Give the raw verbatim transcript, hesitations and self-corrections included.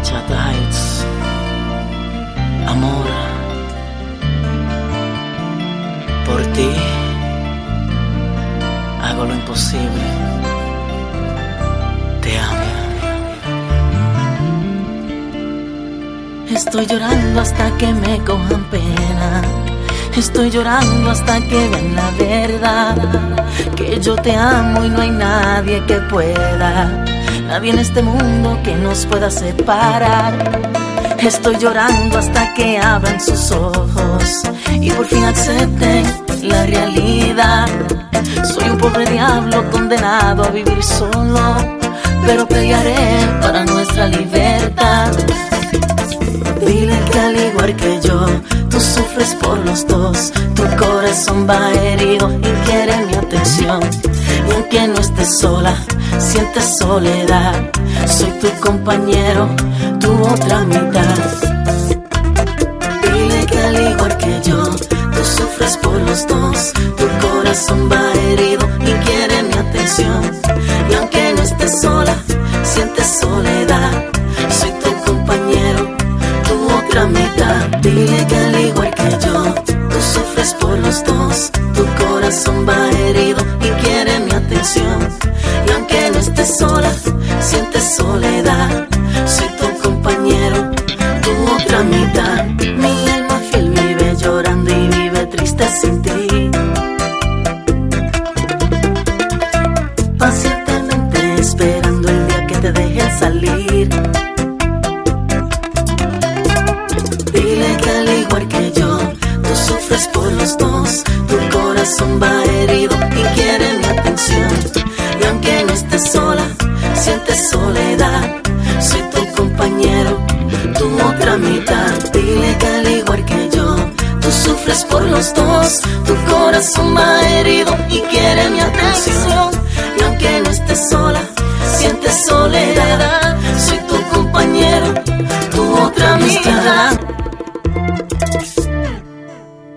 Bachata Heights. Amor, por ti hago lo imposible. Te amo. Estoy llorando hasta que me cojan pena. Estoy llorando hasta que vean la verdad, que yo te amo y no hay nadie que pueda, nadie en este mundo que nos pueda separar. Estoy llorando hasta que abran sus ojos y por fin acepten la realidad. Soy un pobre diablo condenado a vivir solo, pero pelearé para nuestra libertad. Dile que al igual que yo, tú sufres por los dos. Tu corazón va herido y quiere mi atención. Y aunque no estés sola, sientes soledad. Soy tu compañero, tu otra mitad. Dile que al igual que yo, tú sufres por los dos. Tu corazón va herido y quiere mi atención. Y aunque no estés sola, sientes soledad. Soy tu compañero, otra mitad. Dile que al igual que yo, tú sufres por los dos. Tu corazón va herido y quiere mi atención. Y aunque no estés sola, sientes soledad. Soy tu compañero, tu otra mitad. Mi alma fiel vive llorando y vive triste sin ti. Pacientemente esperando el día que te dejen salir. Dile que al igual que yo, tú sufres por los dos. Tu corazón va herido y quiere mi atención. Y aunque no estés sola, sientes soledad. Soy tu compañero, tu otra mitad. Dile que al igual que yo, tú sufres por los dos. Tu corazón va herido y quiere